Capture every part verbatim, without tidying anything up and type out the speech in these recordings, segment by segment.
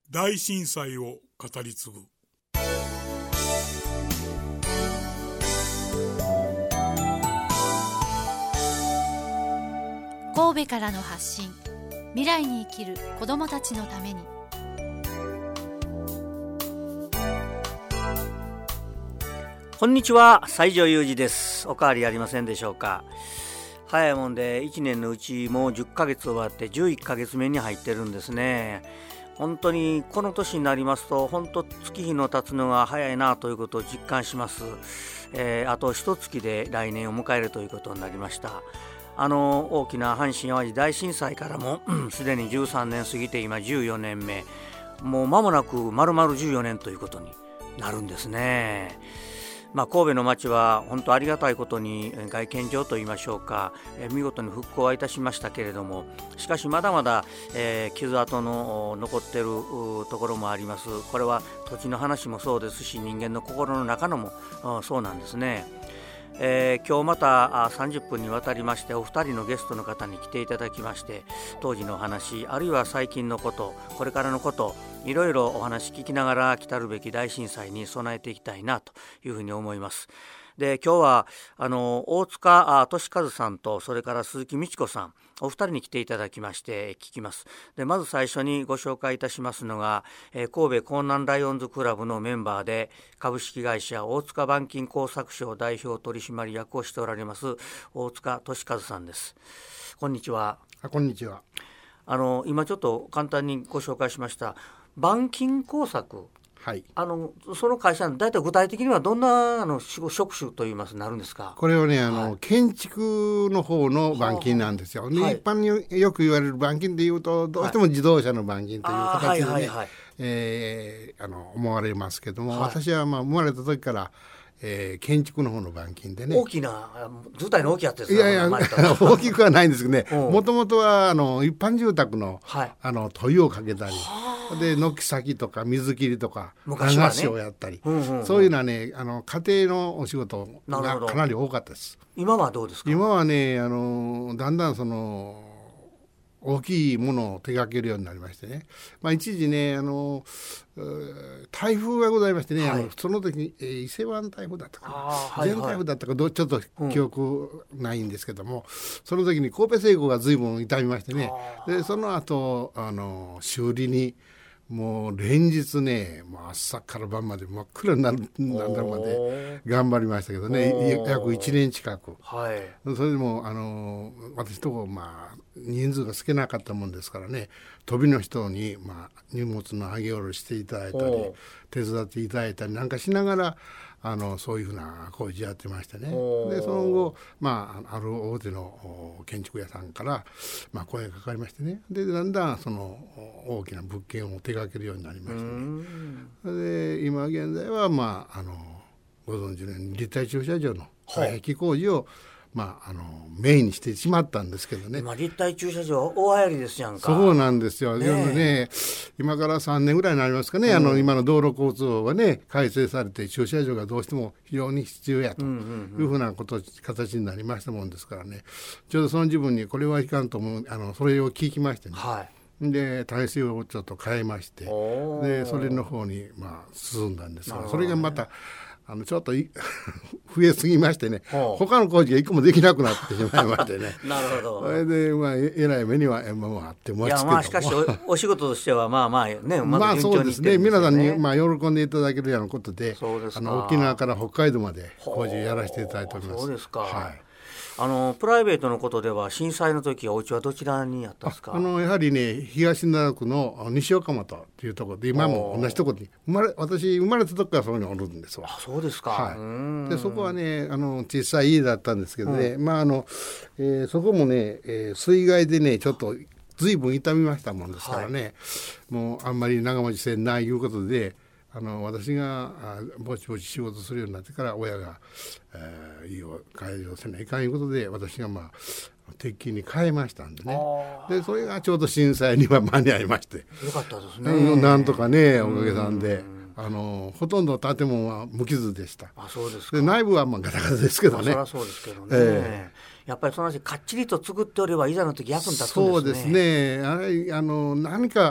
大震災を語り継ぐ。 神戸からの発信、未来に生きる子どもたちのために。 こんにちは、西条裕二です。お変わりありませんでしょうか。早いもんでいちねんのうちもうじゅっかげつ終わってじゅういっかげつめに入ってるんですね。本当にこの年になりますと本当月日の経つのが早いなということを実感します。えー、あと一月で来年を迎えるということになりました。あの大きな阪神・淡路大震災からもすでにじゅうさんねん過ぎて今じゅうよねんめ、もう間もなく丸々じゅうよねんということになるんですね。まあ、神戸の町は本当ありがたいことに外見上といいましょうか、えー、見事に復興はいたしましたけれども、しかしまだまだ、えー、傷跡の残っているところもあります。これは土地の話もそうですし、人間の心の中のもそうなんですね。えー、今日またさんじゅっぷんにわたりましてお二人のゲストの方に来ていただきまして、当時のお話、あるいは最近のこと、これからのこと、いろいろお話聞きながら来たるべき大震災に備えていきたいなというふうに思います。で、今日はあの大塚俊和さんとそれから鈴木美智子さん、お二人に来ていただきまして聞きます。で、まず最初にご紹介いたしますのが、えー、神戸江南ライオンズクラブのメンバーで株式会社大塚板金工作所代表取締役をしておられます大塚俊和さんです。こんにちは。 あ、こんにちは。 あの今ちょっと簡単にご紹介しました板金工作、 はい、 あのその会社の大体具体的にはどんなあの職種といいますなるんですか。 これはね、あの、はい、建築の方の板金なんですよ、はあ、はい、一般によく言われる板金でいうとどうしても自動車の板金という形でね、はいはいはい、えー、あの思われますけども、はい、私はまあ生まれた時からえー、建築の方の板金でね、 大きな図体の大きいやつですね。 いやいや大きくはないんですけどね、もともとはあの一般住宅の、はい、あの問いをかけたりで軒先とか水切りとか流しをやったり、うんうんうん、そういうのはね、あの家庭のお仕事がかなり多かったです。 今はどうですか。 今はね、あのだんだんその大きいものを手掛けるようになりましてね、まあ、一時ね、あの台風がございましてね、はい、あのその時に、えー、伊勢湾台風だったかな、はいはい、全台風だったかどちょっと記憶ないんですけども、うん、その時に神戸製鋼が随分傷みましてね、でその後あの修理にもう連日ね、もう朝から晩まで真っ暗になるなんだまで頑張りましたけどね、約いちねん近く、はい、それでもあの私とこ、まあ、人数が少なかったもんですからね、飛びの人に、まあ、荷物の上げ下ろしていただいたり手伝っていただいたりなんかしながらあのそういうふうな工事やってましてね、でその後、まあ、ある大手の建築屋さんから、まあ、声がかかりましてね、でだんだんその大きな物件を手掛けるようになりましてね、で今現在は、まあ、あのご存知のように立体駐車場の外壁工事を、まあ、あのメインにしてしまったんですけどね。 今立体駐車場大流行りですやんか。 そうなんですよ、ねね、今からさんねんぐらいになりますかね、うん、あの今の道路交通法がね改正されて駐車場がどうしても非常に必要やというふうなこと、形になりましたもんですからね、ちょうどその自分にこれはいかんと思う、あのそれを聞きましてね、はい、で体制をちょっと変えまして、でそれの方に、まあ、進んだんですが、それがまたあのちょっと増えすぎましてね、他の工事が一個もできなくなってしまいましてねなるほど。 それで、まあ、えらい目には、まあ、あってますけども、いや、 まあ、しかし お, お仕事としてはまあまあね、 まだ順調にいってるんですよね。まあそうですね、皆さんに、まあ、喜んでいただけるようなことで、あの沖縄から北海道まで工事をやらせていただいております。 そうですか、 はい、 あのプライベートのことでは震災の時はお家はどちらにあったんですか。 ああのやはりね、東灘区の西岡本というところで、今も同じところに生まれ、私生まれた時からそこにおるんですわ。 あ、そうですか、 はい、うんでそこはね、あの小さい家だったんですけどね、うん、まああのえー、そこもね、えー、水害でねちょっと随分傷みましたもんですからね、はい、もうあんまり長持ちせんないいうことで、あの私がぼちぼち仕事するようになってから親が、えー、家を改良せないかんいうことで、私がまあ鉄筋に変えましたんでね、でそれがちょうど震災には間に合いまして、 よかったですね、 なんとかね、おかげさんで、あのほとんど建物は無傷でした。 あ、そうですか。 で内部はまあガタガタですけどね、 まあ、そりゃそうですけどね、えー、やっぱりその話かっちりと作っておればいざの時役に立つんですね。 そうですね、あれあの何か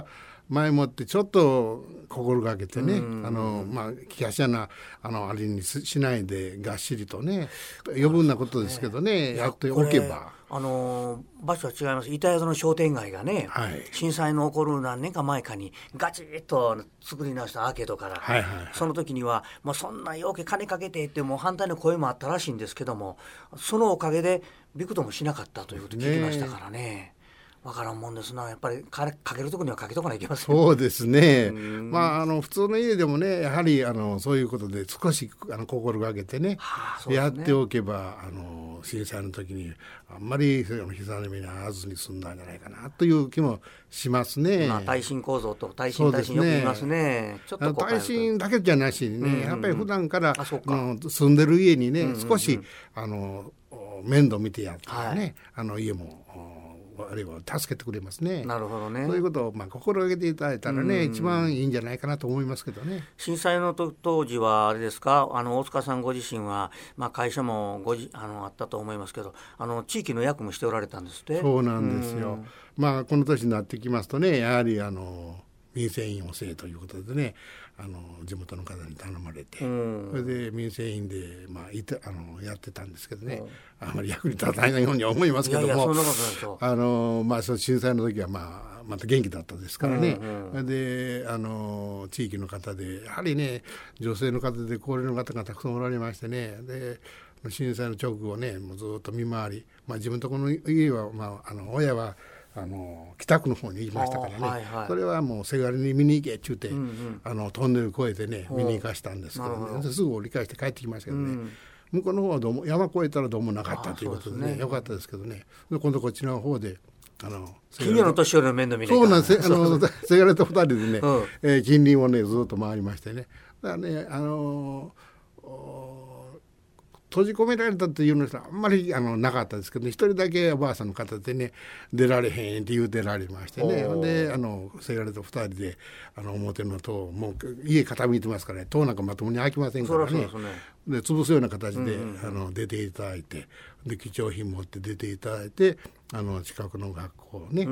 前もってちょっと心がけてね、あのまあ気がしやなあのあれにしないでがっしりとね余分なことですけどね、やっておけば。 あの場所は違います。板宿の商店街がね、はい、震災の起こる何年か前かにガチッと作り直したアーケードから、はいはいはい、その時にはもうそんなようけ金かけてってもう反対の声もあったらしいんですけども、そのおかげでびくともしなかったということを聞きましたからね。わからんもんですな。やっぱりかけるとこにはかけとかないといけません。 そうですね。まああの普通の家でもね、やはりあのそういうことで少しあの心がけてね、はあ、ねやっておけばあの震災の時にあんまり膝の目に遭わずに済んだんじゃないかなという気もしますね。 まあ、耐震構造と耐震耐震よく言いますね。 ちょっと耐震だけじゃなしにね、うんうん、やっぱり普段からの住んでる家にね、うんうんうん、少しあの面倒見てやったらね、はい、あの家もあるいは助けてくれますね。 なるほどね。 そういうことをまあ心がけていただいたらね、一番いいんじゃないかなと思いますけどね。 震災の当時はあれですか、あの大塚さんご自身は、まあ、会社もごじあのあったと思いますけど、あの地域の役もしておられたんですって。 そうなんですよ。まあこの年になってきますとね、やはりあの民生委員をせえということでね、あの地元の方に頼まれて、うん、それで民生委員で、まあ、いてあのやってたんですけどね、うん、あまり役に立たないようには思いますけども、いやいやそんなことないですよ。あの、まあ、その震災の時は、まあ、また元気だったですからね、うんうん、であの地域の方でやはりね女性の方で高齢の方がたくさんおられましてね、で震災の直後ねもうずっと見回り、まあ、自分のところの家は、まあ、あの親はあの北区の方に行きましたからね、はいはい、それはもうせがれに見に行けって言って、うんうん、あのトンネル越えてね見に行かしたんですけどね、すぐ折り返して帰ってきましたけどね、うん、向こうの方はどうも山越えたらどうもなかったということで ね, でねよかったですけどね、今度こっちの方であの近所の年寄りの面倒見ないそうなんです。あのせがれとふたりでね、うんえー、近隣をねずっと回りましてね、だからねあのー閉じ込められたっていうのはあんまりあのなかったですけど、ね、一人だけおばあさんの方でね出られへんって言うてられましてね、であのせがれと二人であの表の塔もう家傾いてますからね、塔なんかまともに開きませんからね、そうそうねで潰すような形で、うんうんうん、あの出ていただいて、で貴重品持って出ていただいて、あの近くの学校ね、うん、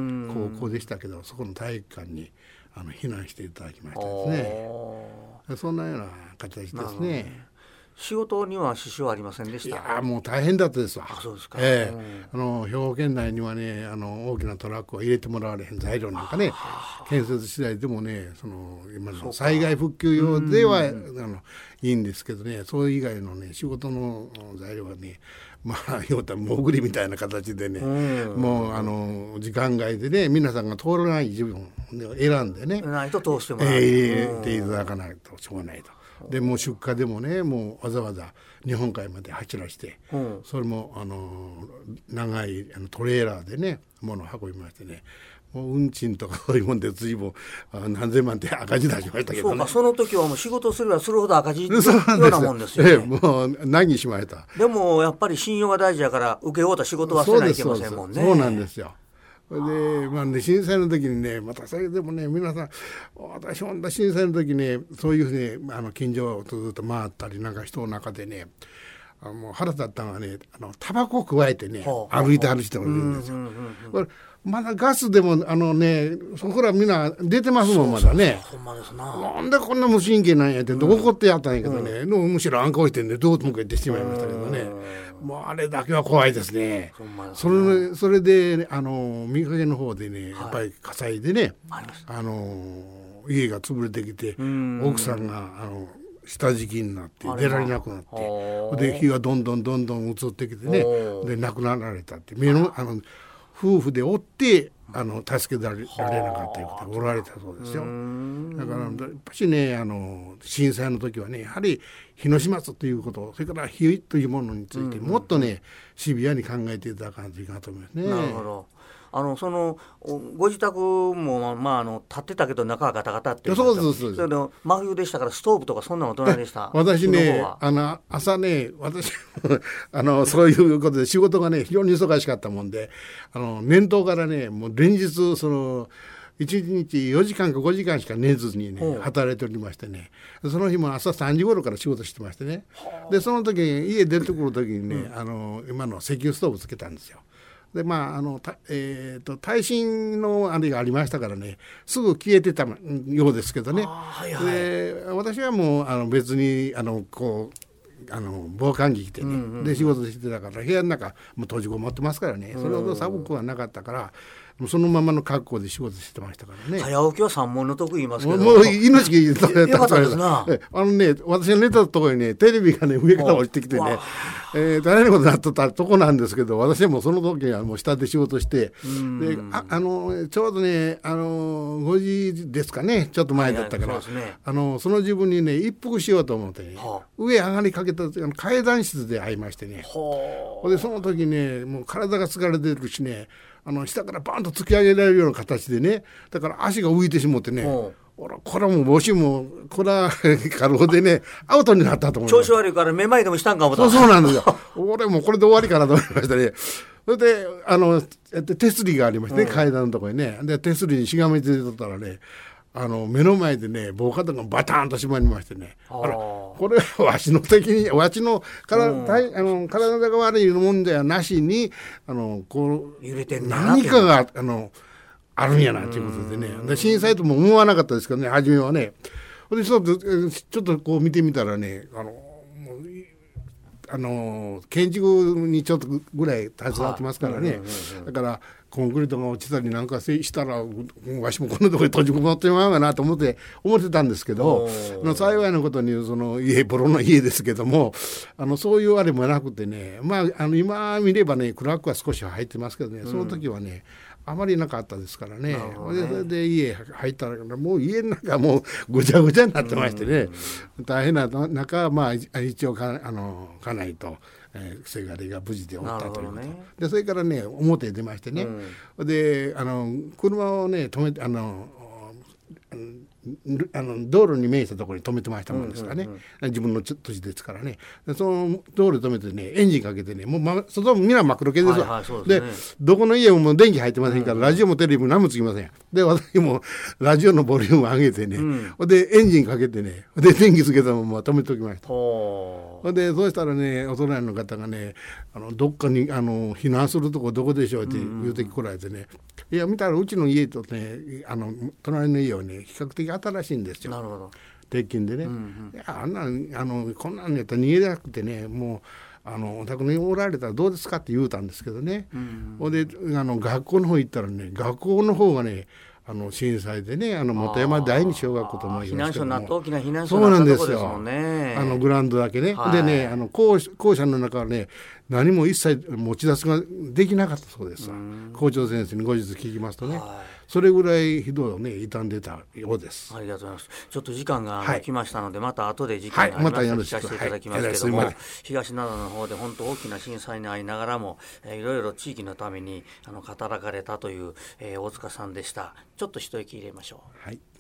高校でしたけどそこの体育館にあの避難していただきましたですね。そんなような形ですね。 仕事には支障はありませんでした？ いやもう大変だったですわ。 あ、そうですか。 ええうん、あの兵庫県内にはねあの大きなトラックを入れてもらわれへん材料なんかね建設次第でもねその今の災害復旧用ではあのいいんですけどね、それ以外のね仕事の材料はねまあ言うたら潜りみたいな形でね、うん、もうあの時間外でね皆さんが通らない自分を選んでねないと通してもらう、 えー、入れていただかないとしょうがないと。でもう出荷でもねもうわざわざ日本海まで走らして、うん、それもあの長いあのトレーラーでね物を運びましてね、もう運賃とかそういうもんで随分何千万って赤字出しましたけどね。 そうか、その時はもう仕事すればするほど赤字のようなもんですよね。ええ、 もう何しました。 でもやっぱり信用が大事だから受け負うた仕事はせないといけませんもんね。 そうなんですよ。でまあね、震災の時にねまたそれでもね皆さん私ほんと震災の時ねそういうふうにあの近所をずっと回ったりなんか人の中でねあのもう腹立ったのはねあのタバコを加えてね歩いて歩いてるんですよ。これまだガスでもあのねそこらみんな出てますもんまだね。 そうそうそう、ほんまですな。 なんでこんな無神経なんやって怒ってやったんやけどね、うん、むしろあんこしてんでどうとも言ってしまいましたけどね、もうあれだけは怖いですね。それ、それであの三陰の方でねやっぱり火災でね、はい、あの家が潰れてきて奥さんがあの下敷きになって出られなくなって、で火がどんどんどんどん移ってきてねで亡くなられたって目のあの夫婦でおってあの助けられなかったいう方がおられたそうですよ。だからやっぱしねあの震災の時はねやはり火の始末ということそれから火というものについてもっとねシビアに考えていただかないといけないと思いますね。 なるほど。あのそのご自宅も、まあ、あの立ってたけど中はガタガタっていうそうそうそうそれで真冬でしたからストーブとかそんなの大人でした。 私ねあの朝ね私あのそういうことで仕事がね非常に忙しかったもんであの年頭からねもう連日そのいちにちよじかんかごじかんしか寝ずにね働いておりましてね、その日も朝さんじ頃から仕事してましてね、でその時家出てくる時にね、うん、あの今の石油ストーブつけたんですよ。 でまああのた、えー、と耐震のあれがありましたからね、すぐ消えてたようですけどね。 はいはい、 で私はもうあの別にあのこうあの防寒着着てね、うんうんうん、で仕事してたから部屋の中もう閉じこもってますからね、それほど寒くはなかったから、そのままの格好で仕事してましたからね。 早起きは三文の得言いますけど、 もう命がよかったですな。 あのね、私が寝たところにねテレビがね上から落ちてきてね、えー、大変なことになっとったとこなんですけど、私はもうその時はもう下で仕事して、で あ, あのちょうどねあのごじですかね、ちょっと前だったから、はいはい、 そ, ね、あのその自分にね一服しようと思ってね、はあ、上上がりかけた階段室で会いましてね、はあ、でその時ねもう体が疲れてるしね、あの下からバンと突き上げられるような形でね、だから足が浮いてしまってね、ほらこれはもう帽子もこれは過労でねアウトになったと思います。 調子悪いからめまいでもしたんかも。 そうそうなんですよ俺もうこれで終わりかなと思いましたね。それであの手すりがありましてね、うん、階段のところにね、で手すりにしがみついてとったらね、あの目の前でね防火戸がバターンと閉まりましてね、あらこれはわしの敵にわしの体、うん、あの体が悪いもんではなしに、あのこう揺れてんな何かがあのあるんやなということでね、で震災とも思わなかったですけどね、初めはね。でちょっとちょっとこう見てみたらね、あのあの建築にちょっとぐらい携わってますからね、だからコンクリートが落ちたりなんかしたらわしもこんなところに閉じこもってまうかなと思って思ってたんですけど、幸いなことにその家ボロの家ですけども、あのそういうあれもなくてね、まあ、あの今見ればねクラックは少し入ってますけどね、その時はねあまりなかったですから ね, ねそれで家入ったらもう家の中もうぐちゃぐちゃになってましてね、大変な中、まあ、一応かあの家内とえー、せがれが無事でおったということ、ね、でそれからね表へ出ましてね、うん、であの車をね止めてあのあの道路に面したところに止めてましたもんですからね、うんうんうん、自分の土地ですからね、でその道路止めてねエンジンかけてね、もう、ま、外もみんな真っ黒系ですわ、はいはい、そうですね、でどこの家ももう電気入ってませんから、うんうん、ラジオもテレビも何もつきません。で私もラジオのボリューム上げてね、うん、でエンジンかけてね、で電気つけたまま止めておきました。でそうしたらねお隣の方がね、あのどっかにあの避難するとこどこでしょうって言うてこられてね、うん、いや見たらうちの家とねあの隣の家はね比較的新しいんですよ。なるほど。鉄筋でね、うんうん、いやあんなあのこんなんやったら逃げなくてね、もうあのお宅におられたらどうですかって言うたんですけどね、うんうん、であの学校の方行ったらね、学校の方がねあの震災でね、あの本山第二小学校と思いますけども、避難所になった大きな避難所になったところですもんね。そうなんですよ。あのグラウンドだけね、はい、でねあの 校, 校舎の中はね何も一切持ち出しができなかったそうです。校長先生に後日聞きますとね、はい、それぐらいひどいね傷んでたようです。 ありがとうございます。ちょっと時間が来ましたので、はい、また後で時間がありましたら聞かせていただきますけども、はい、東灘の方で本当大きな震災に遭いながらも、えー、いろいろ地域のためにあの働かれたという、えー、大塚さんでした。ちょっと一息入れましょう。はい。